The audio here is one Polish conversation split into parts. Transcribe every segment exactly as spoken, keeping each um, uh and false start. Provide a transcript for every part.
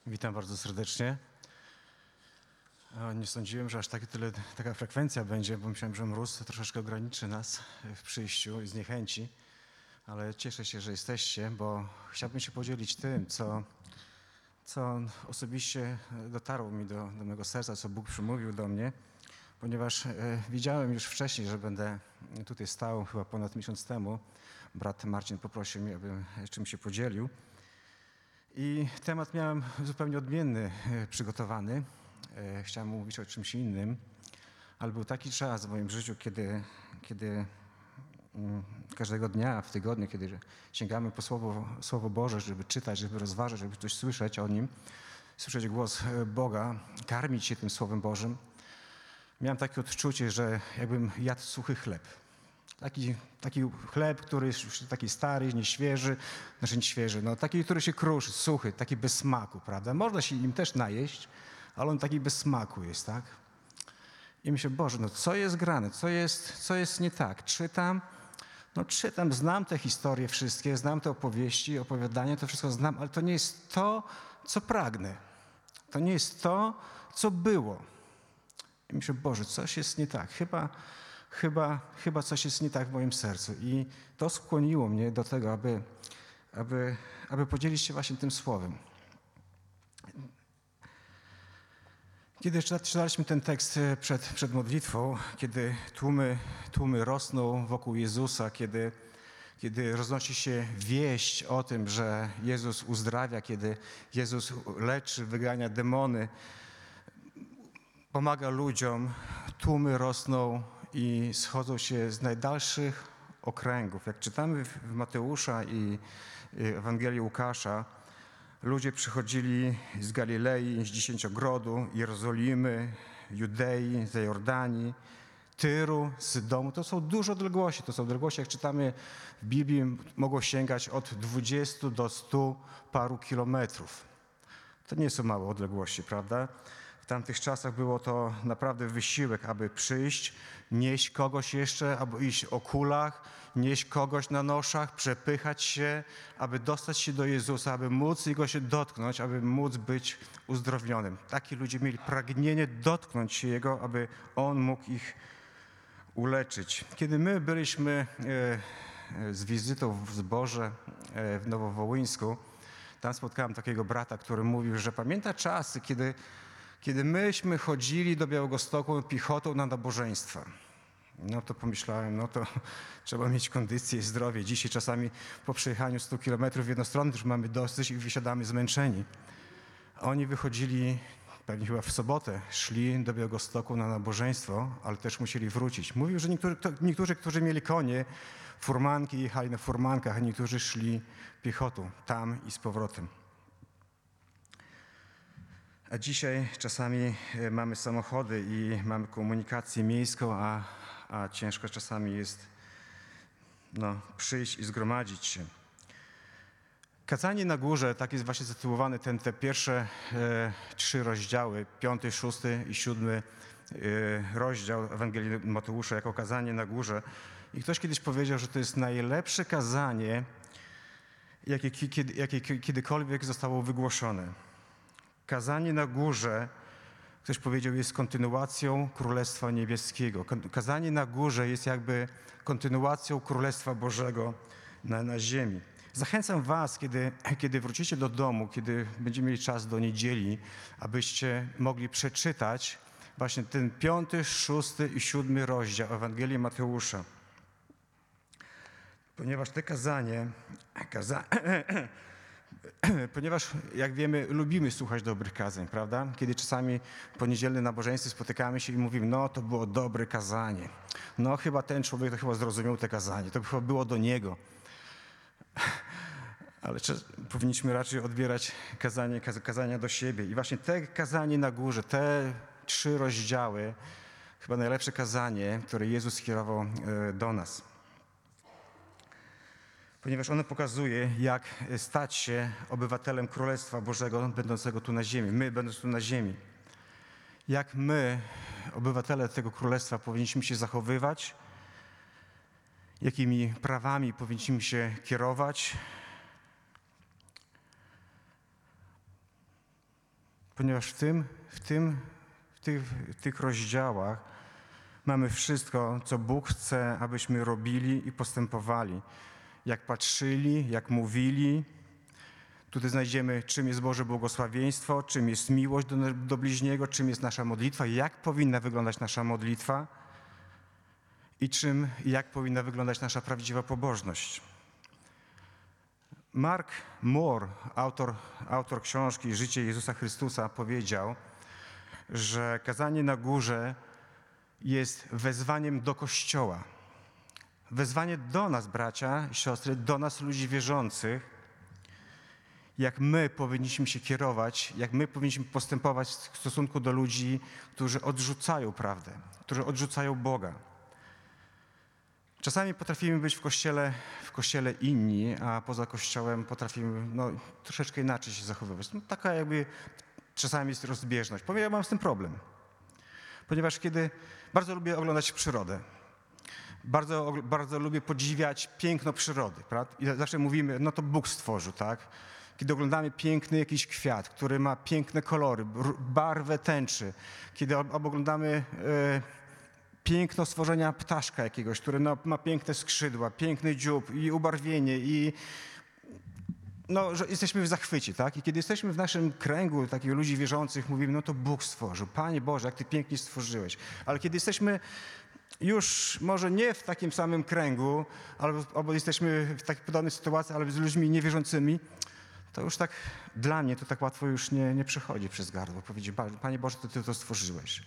Witam bardzo serdecznie. Nie sądziłem, że aż tak, tyle, taka frekwencja będzie, bo myślałem, że mróz troszeczkę ograniczy nas w przyjściu i zniechęci, ale cieszę się, że jesteście, bo chciałbym się podzielić tym, co, co osobiście dotarło mi do, do mego serca, co Bóg przemówił do mnie, ponieważ e, widziałem już wcześniej, że będę tutaj stał chyba ponad miesiąc temu. Brat Marcin poprosił mnie, abym czym się podzielił. I temat miałem zupełnie odmienny e, przygotowany. E, chciałem mówić o czymś innym, ale był taki czas w moim życiu, kiedy, kiedy mm, każdego dnia w tygodniu, kiedy sięgamy po Słowo, Słowo Boże, żeby czytać, żeby rozważać, żeby coś słyszeć o Nim, słyszeć głos Boga, karmić się tym Słowem Bożym, miałem takie odczucie, że jakbym jadł suchy chleb. Taki, taki chleb, który jest już taki stary, nieświeży, znaczy nie świeży, no taki, który się kruszy, suchy, taki bez smaku, prawda? Można się nim też najeść, ale on taki bez smaku jest, tak? I myślę, Boże, no co jest grane, co jest, co jest nie tak? Czytam, no czytam, znam te historie wszystkie, znam te opowieści, opowiadania, to wszystko znam, ale to nie jest to, co pragnę. To nie jest to, co było. I myślę, Boże, coś jest nie tak. Chyba, chyba, chyba coś jest nie tak w moim sercu. I to skłoniło mnie do tego, aby, aby, aby podzielić się właśnie tym słowem. Kiedy czytaliśmy ten tekst przed, przed modlitwą, kiedy tłumy, tłumy rosną wokół Jezusa, kiedy, kiedy roznosi się wieść o tym, że Jezus uzdrawia, kiedy Jezus leczy, wygania demony, pomaga ludziom, tłumy rosną i schodzą się z najdalszych okręgów. Jak czytamy w Mateusza i Ewangelii Łukasza, ludzie przychodzili z Galilei, z Dziesięciogrodu, Jerozolimy, Judei, z Jordanii, Tyru, Sydomu. To są duże odległości. To są odległości, jak czytamy w Biblii, mogą sięgać od dwudziestu do stu paru kilometrów. To nie są małe odległości, prawda? W tamtych czasach było to naprawdę wysiłek, aby przyjść, nieść kogoś jeszcze, aby iść o kulach, nieść kogoś na noszach, przepychać się, aby dostać się do Jezusa, aby móc Jego się dotknąć, aby móc być uzdrowionym. Taki ludzie mieli pragnienie dotknąć się Jego, aby On mógł ich uleczyć. Kiedy my byliśmy z wizytą w zborze w Nowowołyńsku, tam spotkałem takiego brata, który mówił, że pamięta czasy, kiedy Kiedy myśmy chodzili do Białegostoku piechotą na nabożeństwa. No to pomyślałem, no to trzeba mieć kondycję i zdrowie. Dzisiaj czasami po przejechaniu stu kilometrów w jedną stronę już mamy dosyć i wysiadamy zmęczeni. A oni wychodzili, pewnie chyba w sobotę, szli do Białegostoku na nabożeństwo, ale też musieli wrócić. Mówił, że niektórzy, niektórzy którzy mieli konie, furmanki, jechali na furmankach, a niektórzy szli piechotą tam i z powrotem. A dzisiaj czasami mamy samochody i mamy komunikację miejską, a, a ciężko czasami jest no, przyjść i zgromadzić się. Kazanie na górze, tak jest właśnie zatytułowany ten, te pierwsze e, trzy rozdziały, piąty, szósty i siódmy e, rozdział Ewangelii Mateusza jako kazanie na górze. I ktoś kiedyś powiedział, że to jest najlepsze kazanie, jakie, kiedy, jakie kiedykolwiek zostało wygłoszone. Kazanie na górze, ktoś powiedział, jest kontynuacją Królestwa Niebieskiego. Kazanie na górze jest jakby kontynuacją Królestwa Bożego na, na ziemi. Zachęcam was, kiedy, kiedy wrócicie do domu, kiedy będziemy mieli czas do niedzieli, abyście mogli przeczytać właśnie ten piąty, szósty i siódmy rozdział Ewangelii Mateusza. Ponieważ te kazanie, kaza, Ponieważ, jak wiemy, lubimy słuchać dobrych kazań, prawda? Kiedy czasami po niedzielnym nabożeństwie spotykamy się i mówimy, no to było dobre kazanie. No chyba ten człowiek to chyba zrozumiał te kazanie, to chyba było do niego. Ale czy, powinniśmy raczej odbierać kazanie, kaz, kazania do siebie. I właśnie te kazanie na górze, te trzy rozdziały, chyba najlepsze kazanie, które Jezus skierował e, do nas. Ponieważ ono pokazuje, jak stać się obywatelem Królestwa Bożego, będącego tu na ziemi. My, będąc tu na ziemi. Jak my, obywatele tego Królestwa, powinniśmy się zachowywać, jakimi prawami powinniśmy się kierować, ponieważ w tym, w tym, w tych, w tych rozdziałach mamy wszystko, co Bóg chce, abyśmy robili i postępowali. Jak patrzyli, jak mówili. Tutaj znajdziemy, czym jest Boże błogosławieństwo, czym jest miłość do, do bliźniego, czym jest nasza modlitwa, jak powinna wyglądać nasza modlitwa i czym, jak powinna wyglądać nasza prawdziwa pobożność. Mark Moore, autor, autor książki Życie Jezusa Chrystusa, powiedział, że kazanie na górze jest wezwaniem do Kościoła. Wezwanie do nas, bracia i siostry, do nas, ludzi wierzących, jak my powinniśmy się kierować, jak my powinniśmy postępować w stosunku do ludzi, którzy odrzucają prawdę, którzy odrzucają Boga. Czasami potrafimy być w kościele, w kościele inni, a poza kościołem potrafimy no, troszeczkę inaczej się zachowywać. No, taka jakby czasami jest rozbieżność. Powiem, ja mam z tym problem. Ponieważ kiedy bardzo lubię oglądać przyrodę, bardzo, bardzo lubię podziwiać piękno przyrody, prawda? I zawsze mówimy, no to Bóg stworzył, tak? Kiedy oglądamy piękny jakiś kwiat, który ma piękne kolory, barwę tęczy, kiedy oglądamy e, piękno stworzenia ptaszka jakiegoś, który no, ma piękne skrzydła, piękny dziób i ubarwienie i no, że jesteśmy w zachwycie, tak? I kiedy jesteśmy w naszym kręgu takich ludzi wierzących, mówimy, no to Bóg stworzył. Panie Boże, jak Ty pięknie stworzyłeś. Ale kiedy jesteśmy już może nie w takim samym kręgu, albo, albo jesteśmy w takiej podobnej sytuacji, ale z ludźmi niewierzącymi, to już tak dla mnie to tak łatwo już nie, nie przechodzi przez gardło. Powiedzieć, Panie Boże, to Ty to stworzyłeś.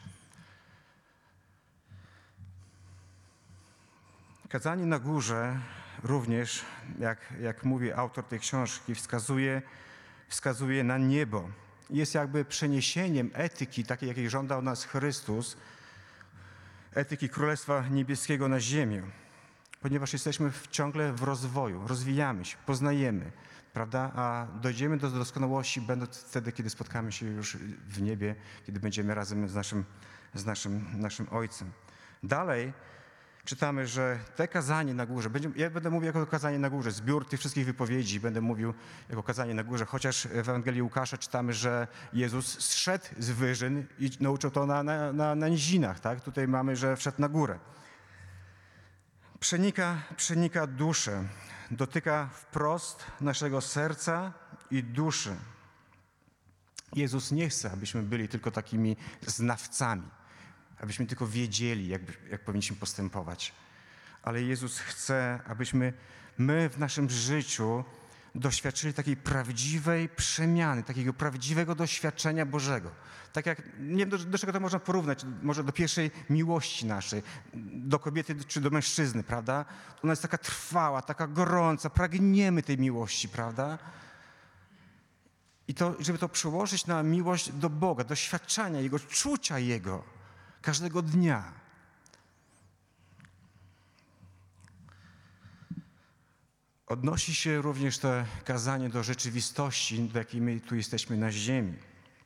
Kazanie na górze również, jak, jak mówi autor tej książki, wskazuje, wskazuje na niebo. Jest jakby przeniesieniem etyki, takiej, jakiej żądał nas Chrystus, etyki Królestwa Niebieskiego na ziemię. Ponieważ jesteśmy w, ciągle w rozwoju, rozwijamy się, poznajemy, prawda? A dojdziemy do doskonałości będąc wtedy, kiedy spotkamy się już w niebie, kiedy będziemy razem z naszym, z naszym, naszym Ojcem. Dalej czytamy, że te kazanie na górze, będzie, ja będę mówił jako kazanie na górze, zbiór tych wszystkich wypowiedzi będę mówił jako kazanie na górze, chociaż w Ewangelii Łukasza czytamy, że Jezus zszedł z wyżyn i nauczył to na, na, na, na nizinach, tak? Tutaj mamy, że wszedł na górę. Przenika, przenika duszę, dotyka wprost naszego serca i duszy. Jezus nie chce, abyśmy byli tylko takimi znawcami, abyśmy tylko wiedzieli, jak, jak powinniśmy postępować. Ale Jezus chce, abyśmy my w naszym życiu doświadczyli takiej prawdziwej przemiany, takiego prawdziwego doświadczenia Bożego. Tak jak, nie wiem, do, do czego to można porównać, może do pierwszej miłości naszej, do kobiety czy do mężczyzny, prawda? Ona jest taka trwała, taka gorąca, pragniemy tej miłości, prawda? I to, żeby to przełożyć na miłość do Boga, doświadczania Jego, czucia Jego każdego dnia. Odnosi się również to kazanie do rzeczywistości, do jakiej my tu jesteśmy na ziemi.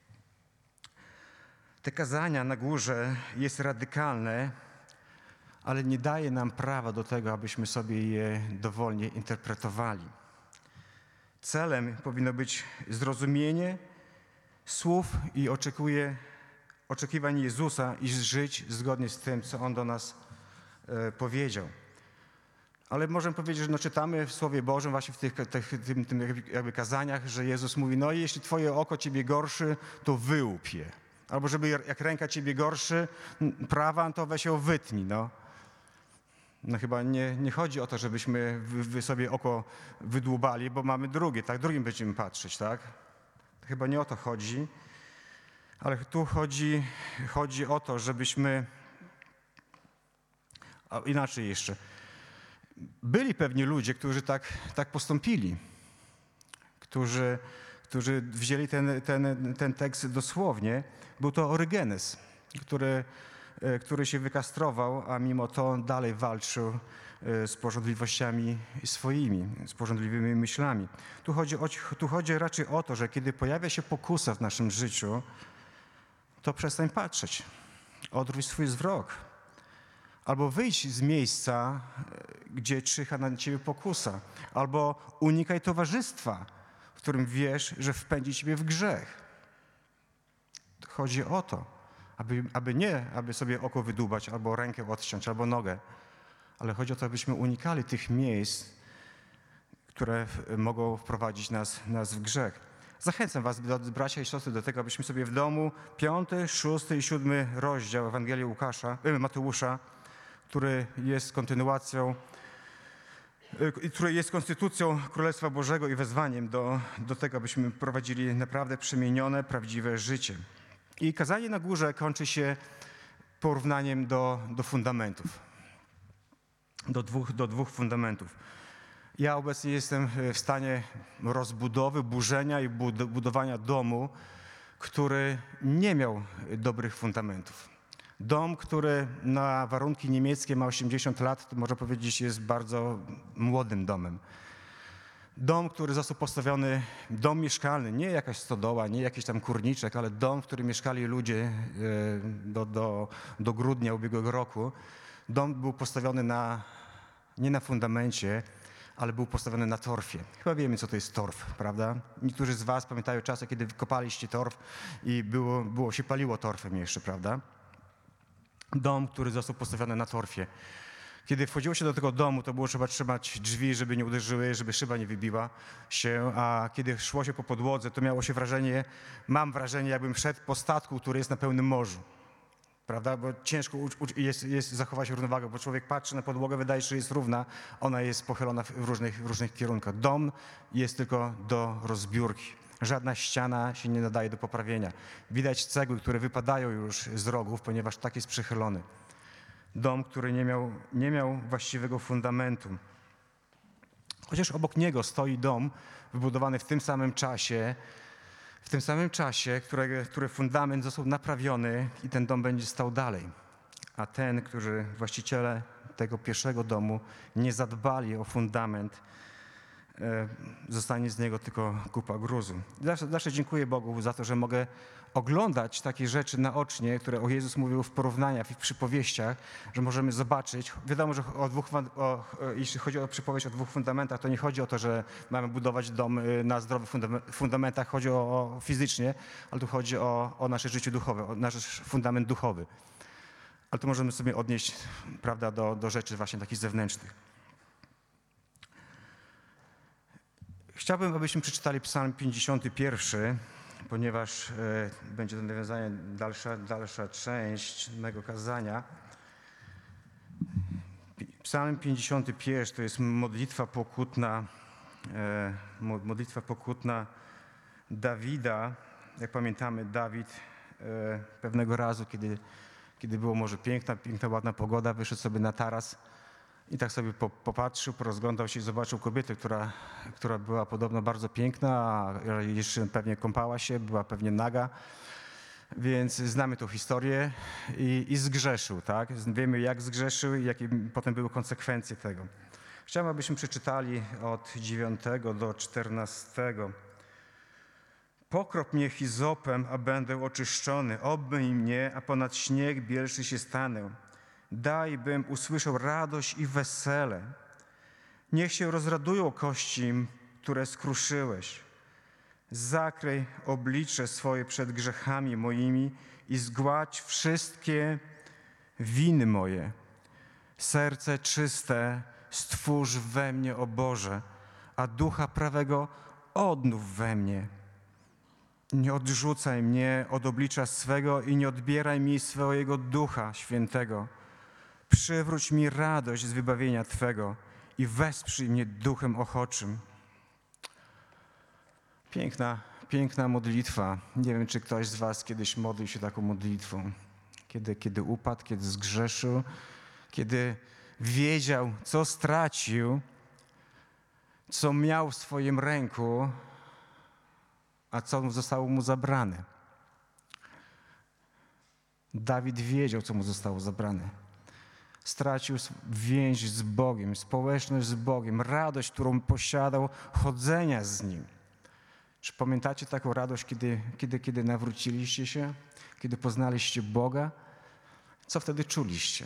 Te kazania na górze jest radykalne, ale nie daje nam prawa do tego, abyśmy sobie je dowolnie interpretowali. Celem powinno być zrozumienie słów i oczekuje, oczekiwań Jezusa i żyć zgodnie z tym, co On do nas e, powiedział. Ale możemy powiedzieć, że no, czytamy w Słowie Bożym, właśnie w tych, tych tym, tym jakby kazaniach, że Jezus mówi, no i jeśli twoje oko ciebie gorszy, to wyłup je. Albo żeby jak ręka ciebie gorszy, prawa, to weź ją wytnij, no. No chyba nie, nie chodzi o to, żebyśmy wy, wy sobie oko wydłubali, bo mamy drugie, tak? Drugim będziemy patrzeć, tak? Chyba nie o to chodzi, ale tu chodzi, chodzi o to, żebyśmy, a inaczej jeszcze, byli pewnie ludzie, którzy tak, tak postąpili, którzy, którzy wzięli ten, ten, ten tekst dosłownie. Był to Orygenes, który, który się wykastrował, a mimo to dalej walczył z pożądliwościami swoimi, z pożądliwymi myślami. Tu chodzi, o, tu chodzi raczej o to, że kiedy pojawia się pokusa w naszym życiu, to przestań patrzeć, odwróć swój wzrok. Albo wyjdź z miejsca, gdzie czyha na ciebie pokusa. Albo unikaj towarzystwa, w którym wiesz, że wpędzi ciebie w grzech. chodzi o to, aby, aby nie, aby sobie oko wydłubać, albo rękę odciąć, albo nogę, ale chodzi o to, abyśmy unikali tych miejsc, które mogą wprowadzić nas, nas w grzech. Zachęcam was, bracia i siostry, do tego, abyśmy sobie w domu piąty, szósty i siódmy rozdział Ewangelii Łukasza, y, Mateusza, który jest kontynuacją, y, który jest konstytucją Królestwa Bożego i wezwaniem do, do tego, abyśmy prowadzili naprawdę przemienione, prawdziwe życie. I kazanie na górze kończy się porównaniem do, do fundamentów, do dwóch, do dwóch fundamentów. Ja obecnie jestem w stanie rozbudowy, burzenia i budowania domu, który nie miał dobrych fundamentów. Dom, który na warunki niemieckie ma osiemdziesiąt lat, to można powiedzieć, jest bardzo młodym domem. Dom, który został postawiony, dom mieszkalny, nie jakaś stodoła, nie jakiś tam kurniczek, ale dom, w którym mieszkali ludzie do, do, do grudnia ubiegłego roku. Dom był postawiony na, nie na fundamencie, ale był postawiony na torfie. Chyba wiemy, co to jest torf, prawda? Niektórzy z was pamiętają czasy, kiedy kopaliście torf i było, było się paliło torfem jeszcze, prawda? Dom, który został postawiony na torfie. Kiedy wchodziło się do tego domu, to było trzeba trzymać drzwi, żeby nie uderzyły, żeby szyba nie wybiła się, a kiedy szło się po podłodze, to miało się wrażenie, mam wrażenie, jakbym szedł po statku, który jest na pełnym morzu. Prawda? Bo ciężko jest, jest zachować równowagę, bo człowiek patrzy na podłogę, wydaje się, że jest równa, ona jest pochylona w różnych, w różnych kierunkach. Dom jest tylko do rozbiórki. Żadna ściana się nie nadaje do poprawienia. Widać cegły, które wypadają już z rogów, ponieważ tak jest przychylony. Dom, który nie miał, nie miał właściwego fundamentu. Chociaż obok niego stoi dom wybudowany w tym samym czasie, w tym samym czasie, który, który fundament został naprawiony i ten dom będzie stał dalej. A ten, którzy właściciele tego pierwszego domu nie zadbali o fundament, e, zostanie z niego tylko kupa gruzu. Zawsze, zawsze dziękuję Bogu za to, że mogę oglądać takie rzeczy naocznie, które o Jezus mówił w porównaniach i w przypowieściach, że możemy zobaczyć. Wiadomo, że o dwóch, o, jeśli chodzi o przypowieść o dwóch fundamentach, to nie chodzi o to, że mamy budować dom na zdrowych fundamentach, chodzi o, o fizycznie, ale tu chodzi o, o nasze życie duchowe, o nasz fundament duchowy. Ale to możemy sobie odnieść, prawda, do, do rzeczy właśnie takich zewnętrznych. Chciałbym, abyśmy przeczytali Psalm pięćdziesiąty pierwszy, ponieważ e, będzie to nawiązanie, dalsza, dalsza część mego kazania. Psalm pięćdziesiąty pierwszy to jest modlitwa pokutna, e, modlitwa pokutna Dawida. Jak pamiętamy, Dawid e, pewnego razu, kiedy, kiedy było może piękna, piękna, ładna pogoda, wyszedł sobie na taras i tak sobie popatrzył, porozglądał się i zobaczył kobietę, która, która była podobno bardzo piękna, a jeszcze pewnie kąpała się, była pewnie naga. Więc znamy tą historię i, i zgrzeszył, tak? Wiemy, jak zgrzeszył i jakie potem były konsekwencje tego. Chciałbym, abyśmy przeczytali od dziewiątego do czternastego. Pokrop mnie hizopem, a będę oczyszczony. Obmyj mnie, a ponad śnieg bielszy się stanę. Daj, bym usłyszał radość i wesele. Niech się rozradują kości, które skruszyłeś. Zakryj oblicze swoje przed grzechami moimi i zgładź wszystkie winy moje. Serce czyste stwórz we mnie, o Boże, a ducha prawego odnów we mnie. Nie odrzucaj mnie od oblicza swego i nie odbieraj mi swojego Ducha Świętego. Przywróć mi radość z wybawienia Twego i wesprzyj mnie duchem ochoczym. Piękna, piękna modlitwa. Nie wiem, czy ktoś z was kiedyś modlił się taką modlitwą. Kiedy, kiedy upadł, kiedy zgrzeszył, kiedy wiedział, co stracił, co miał w swoim ręku, a co zostało mu zabrane. Dawid wiedział, co mu zostało zabrane. Stracił więź z Bogiem, społeczność z Bogiem, radość, którą posiadał, chodzenia z Nim. Czy pamiętacie taką radość, kiedy, kiedy, kiedy nawróciliście się, kiedy poznaliście Boga? Co wtedy czuliście?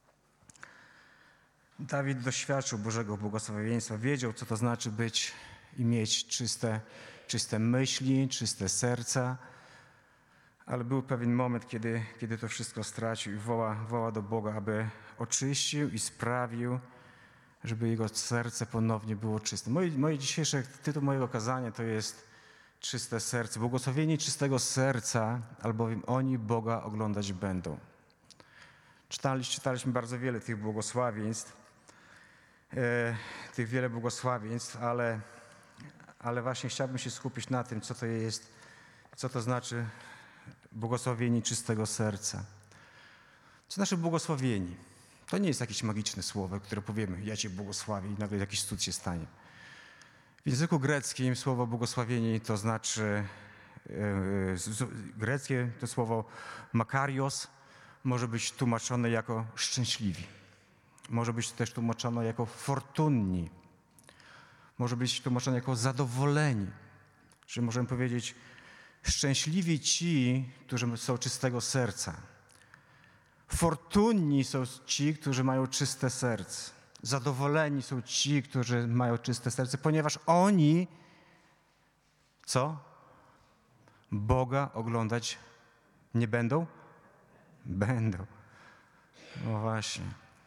Dawid doświadczył Bożego błogosławieństwa, wiedział, co to znaczy być i mieć czyste, czyste myśli, czyste serca. Ale był pewien moment, kiedy, kiedy to wszystko stracił i woła, woła do Boga, aby oczyścił i sprawił, żeby jego serce ponownie było czyste. Moje, moje dzisiejsze, tytuł mojego kazania to jest czyste serce. Błogosławieni czystego serca, albowiem oni Boga oglądać będą. Czytaliśmy, czytaliśmy bardzo wiele tych błogosławieństw, e, tych wiele błogosławieństw, ale, ale właśnie chciałbym się skupić na tym, co to jest, co to znaczy błogosławieni czystego serca. Co znaczy błogosławieni? To nie jest jakieś magiczne słowo, które powiemy, ja Cię błogosławię i nagle jakiś cud się stanie. W języku greckim słowo błogosławieni to znaczy, e, greckie to słowo makarios może być tłumaczone jako szczęśliwi. Może być też tłumaczone jako fortunni. Może być tłumaczone jako zadowoleni. Czyli możemy powiedzieć, szczęśliwi ci, którzy są czystego serca. Fortunni są ci, którzy mają czyste serce. Zadowoleni są ci, którzy mają czyste serce, ponieważ oni, co? Boga oglądać nie będą? Będą. No właśnie.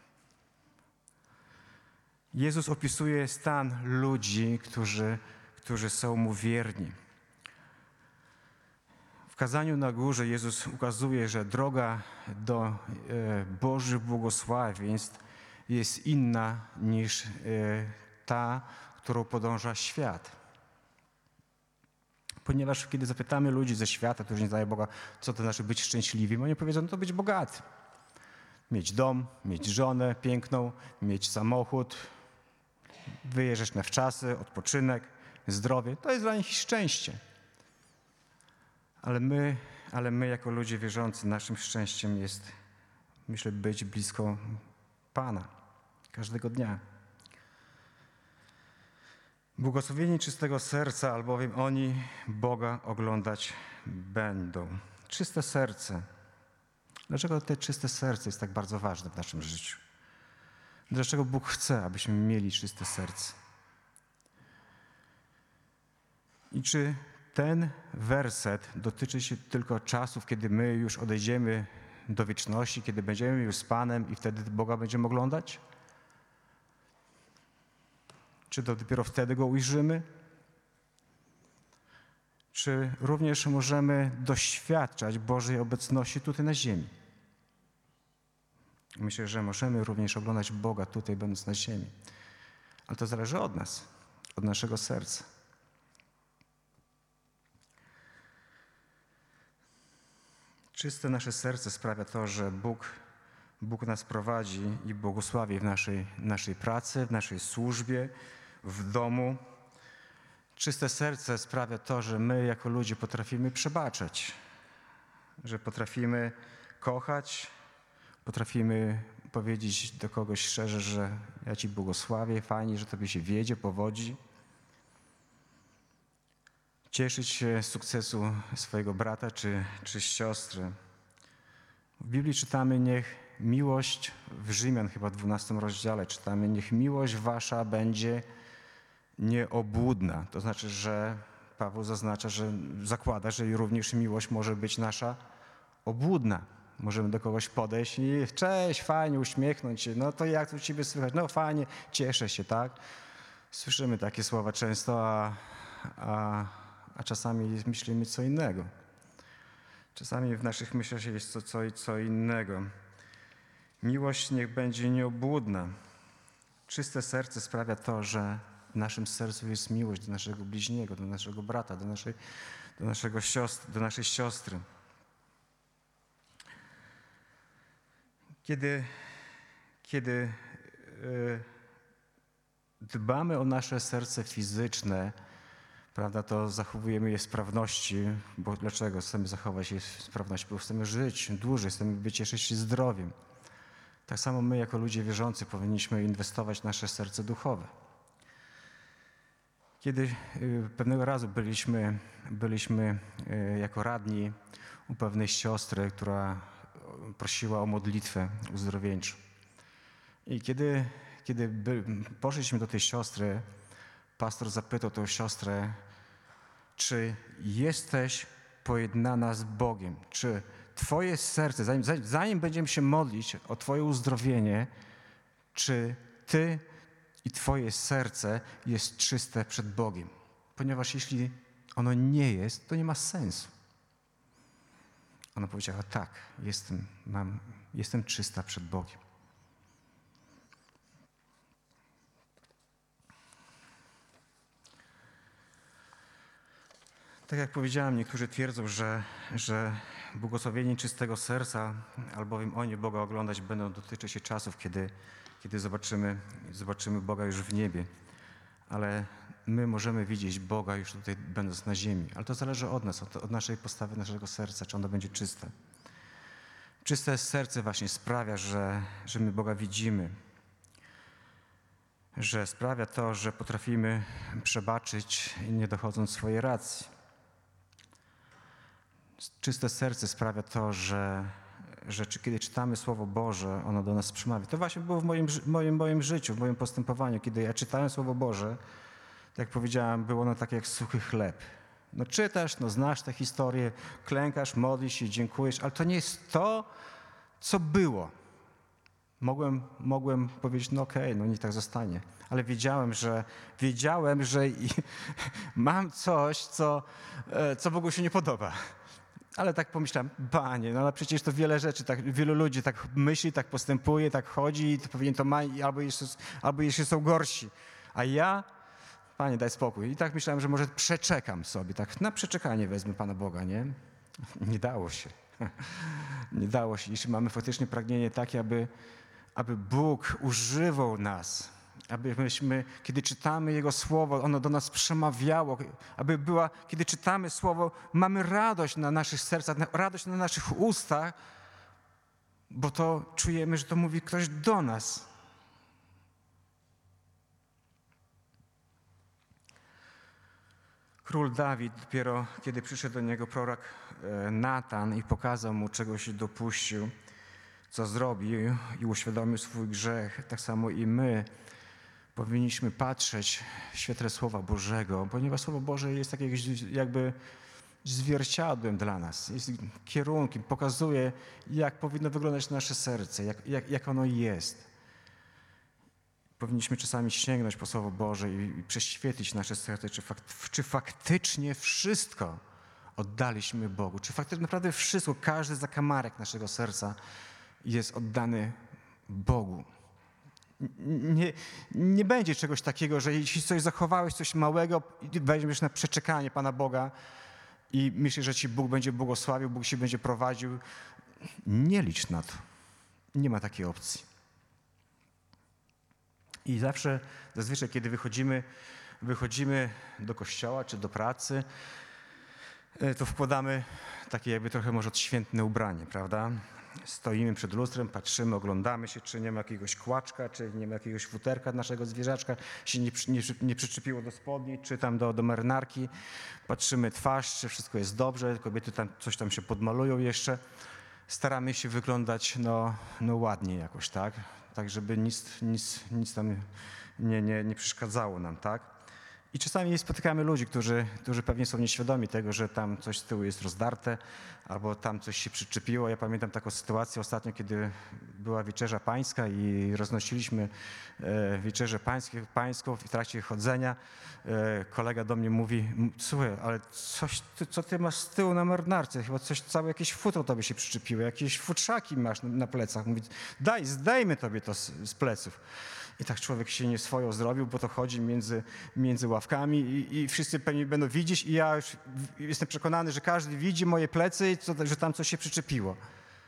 Jezus opisuje stan ludzi, którzy, którzy są Mu wierni. W kazaniu na górze Jezus ukazuje, że droga do e, Bożych błogosławieństw jest inna niż e, ta, którą podąża świat. Ponieważ kiedy zapytamy ludzi ze świata, którzy nie znają Boga, co to znaczy być szczęśliwym, oni powiedzą, no to być bogaty. Mieć dom, mieć żonę piękną, mieć samochód, wyjeżdżać na wczasy, odpoczynek, zdrowie. To jest dla nich szczęście. Ale my, ale my jako ludzie wierzący, naszym szczęściem jest, myślę, być blisko Pana każdego dnia. Błogosławieni czystego serca, albowiem oni Boga oglądać będą. Czyste serce. Dlaczego to czyste serce jest tak bardzo ważne w naszym życiu? Dlaczego Bóg chce, abyśmy mieli czyste serce? I czy ten werset dotyczy się tylko czasów, kiedy my już odejdziemy do wieczności, kiedy będziemy już z Panem i wtedy Boga będziemy oglądać? Czy to dopiero wtedy Go ujrzymy? Czy również możemy doświadczać Bożej obecności tutaj na ziemi? Myślę, że możemy również oglądać Boga tutaj, będąc na ziemi. Ale to zależy od nas, od naszego serca. Czyste nasze serce sprawia to, że Bóg, Bóg nas prowadzi i błogosławi w naszej, naszej pracy, w naszej służbie, w domu. Czyste serce sprawia to, że my jako ludzie potrafimy przebaczać, że potrafimy kochać, potrafimy powiedzieć do kogoś szczerze, że ja Ci błogosławię, fajnie, że Tobie się wiedzie, powodzi. Cieszyć się z sukcesu swojego brata czy, czy siostry. W Biblii czytamy, niech miłość, w Rzymian chyba w dwunastym rozdziale czytamy, niech miłość wasza będzie nieobłudna. To znaczy, że Paweł zaznacza, że zakłada, że również miłość może być nasza obłudna. Możemy do kogoś podejść i cześć, fajnie, uśmiechnąć się. No to jak tu Ciebie słychać? No fajnie, cieszę się, tak? Słyszymy takie słowa często, a, a, a czasami myślimy co innego. Czasami w naszych myślach jest co, co, co innego. Miłość niech będzie nieobłudna. Czyste serce sprawia to, że w naszym sercu jest miłość do naszego bliźniego, do naszego brata, do naszej, do naszego siostry, do naszej siostry. Kiedy, kiedy yy, dbamy o nasze serce fizyczne, prawda, to zachowujemy je w sprawności, bo dlaczego chcemy zachować je w sprawności? Bo chcemy żyć dłużej, chcemy wycieszyć się zdrowiem. Tak samo my jako ludzie wierzący powinniśmy inwestować w nasze serce duchowe. Kiedy yy, pewnego razu byliśmy, byliśmy yy, jako radni u pewnej siostry, która prosiła o modlitwę uzdrowieńczą. I kiedy, kiedy by, poszliśmy do tej siostry, pastor zapytał tę siostrę, czy jesteś pojednana z Bogiem? Czy twoje serce, zanim, zanim będziemy się modlić o twoje uzdrowienie, czy ty i twoje serce jest czyste przed Bogiem? Ponieważ jeśli ono nie jest, to nie ma sensu. Ona powiedziała, tak, jestem, mam, jestem czysta przed Bogiem. Tak jak powiedziałem, niektórzy twierdzą, że, że błogosławieni czystego serca, albowiem oni Boga oglądać będą, dotyczy się czasów, kiedy, kiedy zobaczymy, zobaczymy Boga już w niebie. Ale my możemy widzieć Boga już tutaj będąc na ziemi. Ale to zależy od nas, od, od naszej postawy, naszego serca, czy ono będzie czyste. Czyste serce właśnie sprawia, że, że my Boga widzimy. Że sprawia to, że potrafimy przebaczyć, nie dochodząc swojej racji. Czyste serce sprawia to, że, że kiedy czytamy Słowo Boże, ono do nas przemawia. To właśnie było w moim, moim, moim życiu, w moim postępowaniu. Kiedy ja czytałem Słowo Boże, tak jak powiedziałem, było ono tak jak suchy chleb. No czytasz, no znasz tę historię, klękasz, modlisz się, dziękujesz, ale to nie jest to, co było. Mogłem, mogłem powiedzieć, no okej, okay, no niech tak zostanie. Ale wiedziałem, że wiedziałem, że i, mam coś, co, co Bogu się nie podoba. Ale tak pomyślałem, Panie, no ale przecież to wiele rzeczy, tak, wielu ludzi tak myśli, tak postępuje, tak chodzi i to powinien to ma, albo jeszcze, albo jeszcze są gorsi. A ja, Panie, daj spokój. I tak myślałem, że może przeczekam sobie, tak na przeczekanie wezmę Pana Boga, nie? Nie dało się. Nie dało się. Jeśli mamy faktycznie pragnienie takie, aby, aby Bóg używał nas, abyśmy, kiedy czytamy Jego Słowo, ono do nas przemawiało, aby była, kiedy czytamy Słowo, mamy radość na naszych sercach, radość na naszych ustach, bo to czujemy, że to mówi ktoś do nas. Król Dawid, dopiero kiedy przyszedł do niego prorok Natan i pokazał mu, czego się dopuścił, co zrobił i uświadomił swój grzech, tak samo i my powinniśmy patrzeć w świetle Słowa Bożego, ponieważ Słowo Boże jest takim jakby zwierciadłem dla nas, jest kierunkiem, pokazuje, jak powinno wyglądać nasze serce, jak, jak, jak ono jest. Powinniśmy czasami sięgnąć po Słowo Boże i, i prześwietlić nasze serce, czy, fakt, czy faktycznie wszystko oddaliśmy Bogu, czy faktycznie naprawdę wszystko, każdy zakamarek naszego serca jest oddany Bogu. Nie, nie będzie czegoś takiego, że jeśli coś zachowałeś, coś małego, weźmiesz na przeczekanie Pana Boga i myślisz, że ci Bóg będzie błogosławił, Bóg się będzie prowadził. Nie licz na to. Nie ma takiej opcji. I zawsze, zazwyczaj, kiedy wychodzimy, wychodzimy do kościoła czy do pracy, to wkładamy takie jakby trochę może odświętne ubranie, prawda? Stoimy przed lustrem, patrzymy, oglądamy się, czy nie ma jakiegoś kłaczka, czy nie ma jakiegoś futerka naszego zwierzaczka, się nie, nie, nie przyczepiło do spodni, czy tam do, do marynarki. Patrzymy twarz, czy wszystko jest dobrze, kobiety tam coś tam się podmalują jeszcze. Staramy się wyglądać no, no ładnie jakoś, tak? Tak, żeby nic, nic, nic tam nie, nie, nie przeszkadzało nam, tak? I czasami spotykamy ludzi, którzy, którzy pewnie są nieświadomi tego, że tam coś z tyłu jest rozdarte, albo tam coś się przyczepiło. Ja pamiętam taką sytuację ostatnio, kiedy była wieczerza pańska i roznosiliśmy wieczerzę pańską w trakcie chodzenia. Kolega do mnie mówi, słuchaj, ale coś, ty, co ty masz z tyłu na marynarce? Chyba coś, całe jakieś futro tobie się przyczepiło, jakieś futrzaki masz na plecach. Mówi, daj, zdejmy tobie to z, z pleców. I tak człowiek się nie swoją zrobił, bo to chodzi między, między ławkami i, i wszyscy pewnie będą widzieć i ja już jestem przekonany, że każdy widzi moje plecy, co, że tam coś się przyczepiło.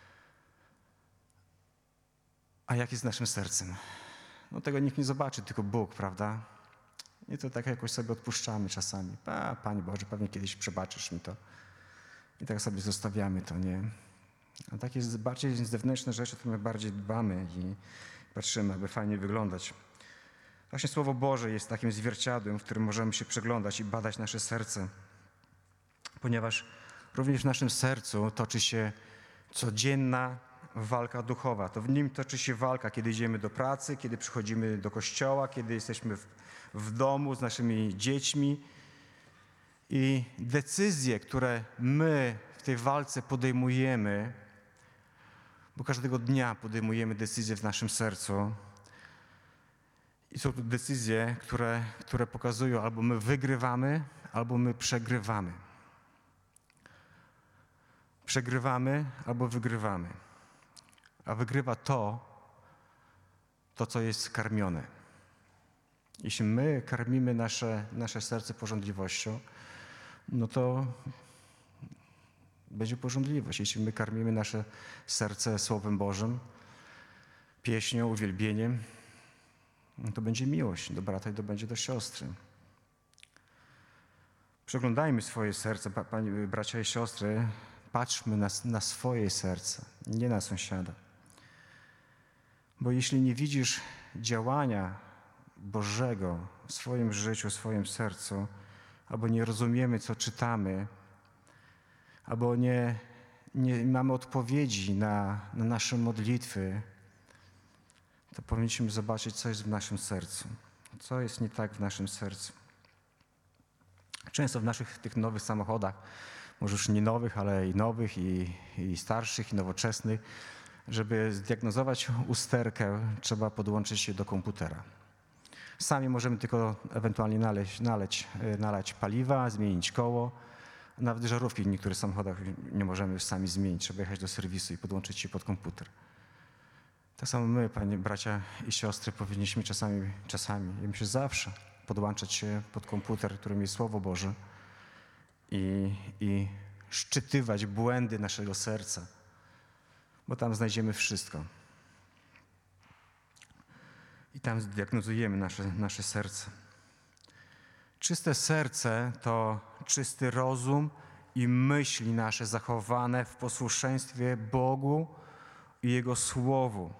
A jak jest z naszym sercem? No tego nikt nie zobaczy, tylko Bóg, prawda? I to tak jakoś sobie odpuszczamy czasami. A, Panie Boże, pewnie kiedyś przebaczysz mi to. I tak sobie zostawiamy to, nie? A takie bardziej zewnętrzne rzeczy, to my bardziej dbamy i patrzymy, aby fajnie wyglądać. Właśnie Słowo Boże jest takim zwierciadłem, w którym możemy się przeglądać i badać nasze serce. Ponieważ również w naszym sercu toczy się codzienna walka duchowa. To w nim toczy się walka, kiedy idziemy do pracy, kiedy przychodzimy do kościoła, kiedy jesteśmy w, w domu z naszymi dziećmi. I decyzje, które my w tej walce podejmujemy, bo każdego dnia podejmujemy decyzje w naszym sercu. I są to decyzje, które, które pokazują, albo my wygrywamy, albo my przegrywamy. Przegrywamy albo wygrywamy. A wygrywa to, to co jest karmione. Jeśli my karmimy nasze, nasze serce pożądliwością, no to będzie pożądliwość. Jeśli my karmimy nasze serce Słowem Bożym, pieśnią, uwielbieniem, no to będzie miłość do brata i to będzie do siostry. Przeglądajmy swoje serce, panie, bracia i siostry, patrzmy na, na swoje serce, nie na sąsiada. Bo jeśli nie widzisz działania Bożego w swoim życiu, w swoim sercu, albo nie rozumiemy, co czytamy, albo nie, nie mamy odpowiedzi na, na nasze modlitwy, to powinniśmy zobaczyć, co jest w naszym sercu. Co jest nie tak w naszym sercu. Często w naszych tych nowych samochodach, może już nie nowych, ale i nowych, i, i starszych, i nowoczesnych, żeby zdiagnozować usterkę, trzeba podłączyć się do komputera. Sami możemy tylko ewentualnie naleć, naleć, nalać paliwa, zmienić koło. Nawet żarówki w niektórych samochodach nie możemy już sami zmienić. Trzeba jechać do serwisu i podłączyć się pod komputer. Tak samo my, panie, bracia i siostry, powinniśmy czasami, czasami, ja myślę zawsze, podłączać się pod komputer, którym jest Słowo Boże i, i szczytywać błędy naszego serca, bo tam znajdziemy wszystko. I tam zdiagnozujemy nasze, nasze serce. Czyste serce to czysty rozum i myśli nasze zachowane w posłuszeństwie Bogu i Jego Słowu.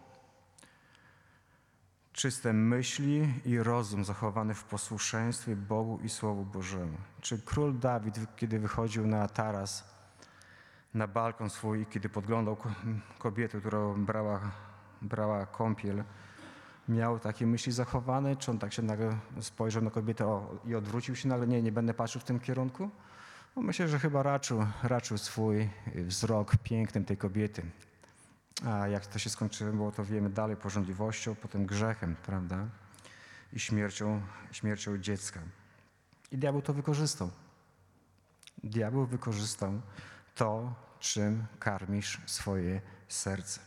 Czyste myśli i rozum zachowany w posłuszeństwie Bogu i Słowu Bożemu. Czy król Dawid, kiedy wychodził na taras, na balkon swój, kiedy podglądał kobietę, która brała, brała kąpiel, miał takie myśli zachowane? Czy on tak się nagle spojrzał na kobietę o, i odwrócił się nagle? Nie, nie będę patrzył w tym kierunku? No myślę, że chyba raczył, raczył swój wzrok pięknem tej kobiety. A jak to się skończyło, to wiemy dalej pożądliwością, potem grzechem, prawda? I śmiercią, śmiercią dziecka. I diabeł to wykorzystał. Diabeł wykorzystał to, czym karmisz swoje serce.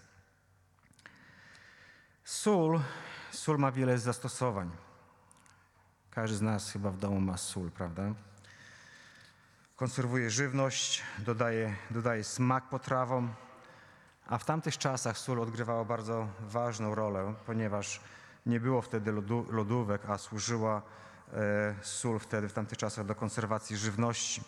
Sól, sól ma wiele zastosowań. Każdy z nas chyba w domu ma sól, prawda? Konserwuje żywność, dodaje, dodaje smak potrawom, a w tamtych czasach sól odgrywała bardzo ważną rolę, ponieważ nie było wtedy lodu, lodówek, a służyła e, sól wtedy w tamtych czasach do konserwacji żywności.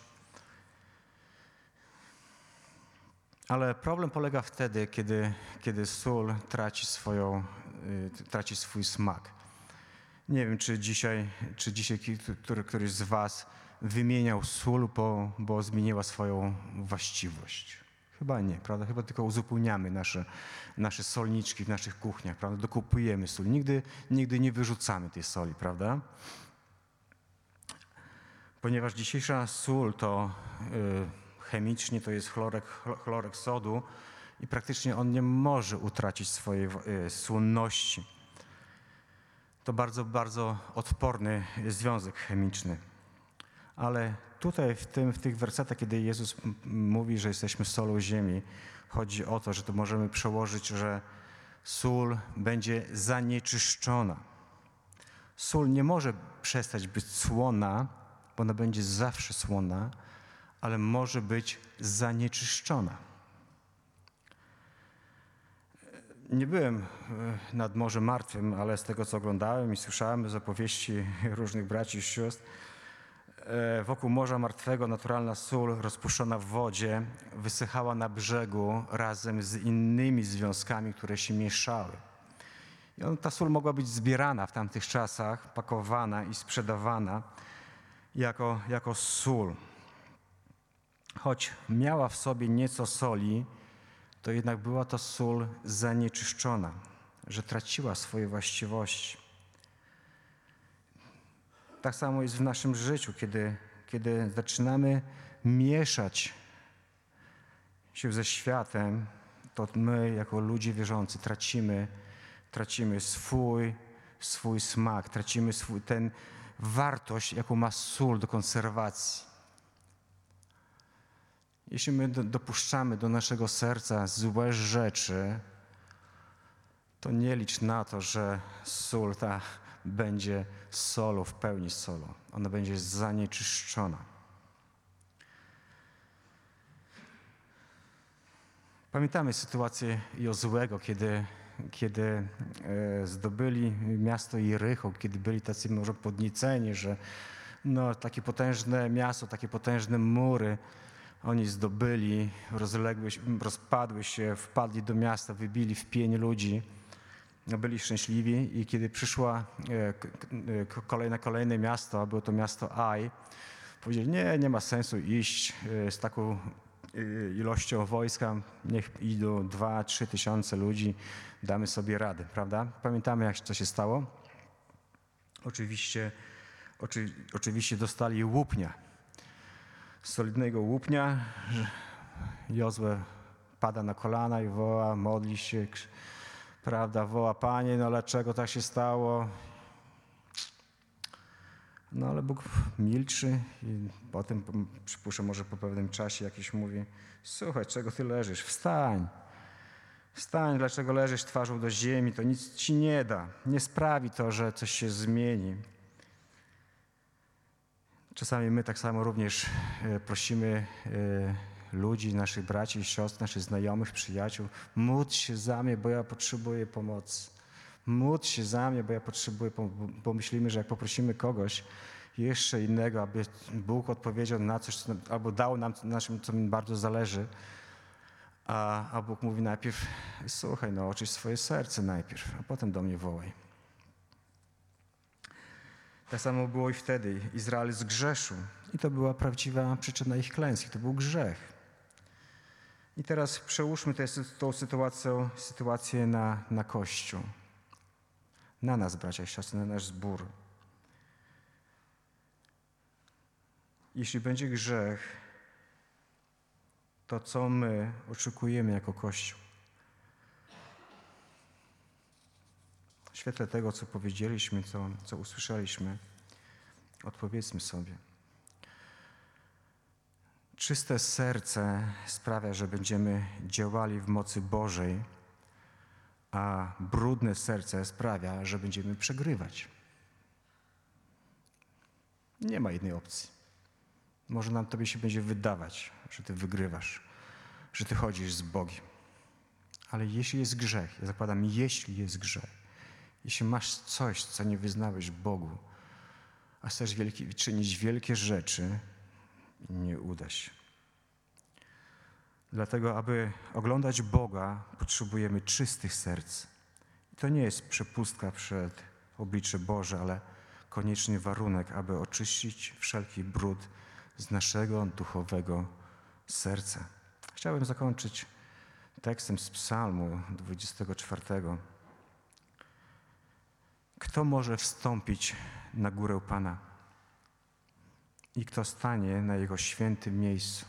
Ale problem polega wtedy, kiedy, kiedy sól traci, swoją, y, traci swój smak. Nie wiem, czy dzisiaj, czy dzisiaj który, któryś z was wymieniał sól, bo, bo zmieniła swoją właściwość. Chyba nie, prawda? Chyba tylko uzupełniamy nasze, nasze solniczki w naszych kuchniach, prawda? Dokupujemy sól. Nigdy, nigdy nie wyrzucamy tej soli, prawda? Ponieważ dzisiejsza sól to y, chemicznie to jest chlorek, chlorek sodu i praktycznie on nie może utracić swojej y, słonności. To bardzo, bardzo odporny związek chemiczny. Ale tutaj w, tym, w tych wersetach, kiedy Jezus mówi, że jesteśmy solą ziemi, chodzi o to, że to możemy przełożyć, że sól będzie zanieczyszczona. Sól nie może przestać być słona, bo ona będzie zawsze słona, ale może być zanieczyszczona. Nie byłem nad Morzem Martwym, ale z tego, co oglądałem i słyszałem z opowieści różnych braci i sióstr, wokół Morza Martwego naturalna sól rozpuszczona w wodzie wysychała na brzegu razem z innymi związkami, które się mieszały. I on, ta sól mogła być zbierana w tamtych czasach, pakowana i sprzedawana jako, jako sól. Choć miała w sobie nieco soli, to jednak była to sól zanieczyszczona, że traciła swoje właściwości. Tak samo jest w naszym życiu, kiedy, kiedy zaczynamy mieszać się ze światem, to my jako ludzie wierzący tracimy, tracimy swój, swój smak, tracimy swój, ten wartość, jaką ma sól do konserwacji. Jeśli my do, dopuszczamy do naszego serca złe rzeczy, to nie licz na to, że sól ta będzie solą, w pełni solą. Ona będzie zanieczyszczona. Pamiętamy sytuację Jozłego, kiedy, kiedy e, zdobyli miasto Jericho, kiedy byli tacy może podnieceni, że no, takie potężne miasto, takie potężne mury oni zdobyli, rozległy, rozpadły się, wpadli do miasta, wybili w pień ludzi. Byli szczęśliwi i kiedy przyszła kolejne, kolejne miasto, a było to miasto Aj, powiedzieli, nie, nie ma sensu iść z taką ilością wojska, niech idą dwa, trzy tysiące ludzi, damy sobie radę, prawda? Pamiętamy, jak to się stało? Oczywiście, oczy, oczywiście dostali łupnia, solidnego łupnia. Jozue pada na kolana i woła, modli się, prawda, woła, Panie, no dlaczego tak się stało? No ale Bóg milczy i potem, przypuszczam, może po pewnym czasie jakiś mówi, słuchaj, czego ty leżysz? Wstań. Wstań, dlaczego leżysz twarzą do ziemi? To nic ci nie da. Nie sprawi to, że coś się zmieni. Czasami my tak samo również prosimy ludzi, naszych braci i siostr, naszych znajomych, przyjaciół, módl się za mnie, bo ja potrzebuję pomocy. Módl się za mnie, bo ja potrzebuję pomocy. Bo myślimy, że jak poprosimy kogoś jeszcze innego, aby Bóg odpowiedział na coś, albo dał nam na czym, co mi bardzo zależy, a, a Bóg mówi najpierw, słuchaj, no oczyść swoje serce najpierw, a potem do mnie wołaj. Tak samo było i wtedy. Izrael zgrzeszył i to była prawdziwa przyczyna ich klęski, to był grzech. I teraz przełóżmy tę, tą sytuację, sytuację na, na Kościół. Na nas, bracia i siostry, na nasz zbór. Jeśli będzie grzech, to co my oczekujemy jako Kościół? W świetle tego, co powiedzieliśmy, co, co usłyszeliśmy, odpowiedzmy sobie. Czyste serce sprawia, że będziemy działali w mocy Bożej, a brudne serce sprawia, że będziemy przegrywać. Nie ma innej opcji. Może nam tobie się będzie wydawać, że ty wygrywasz, że ty chodzisz z Bogiem. Ale jeśli jest grzech, ja zakładam, jeśli jest grzech, jeśli masz coś, co nie wyznałeś Bogu, a chcesz wielki, czynić wielkie rzeczy, nie uda się. Dlatego, aby oglądać Boga, potrzebujemy czystych serc. I to nie jest przepustka przed oblicze Boże, ale konieczny warunek, aby oczyścić wszelki brud z naszego duchowego serca. Chciałbym zakończyć tekstem z Psalmu dwudziestego czwartego. Kto może wstąpić na górę Pana? I kto stanie na Jego świętym miejscu?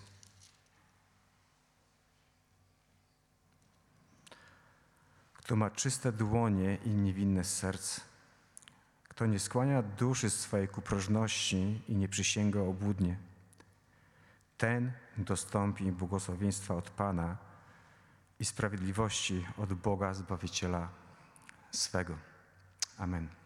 Kto ma czyste dłonie i niewinne serce? Kto nie skłania duszy swojej ku próżności i nie przysięga obłudnie? Ten dostąpi błogosławieństwa od Pana i sprawiedliwości od Boga Zbawiciela swego. Amen.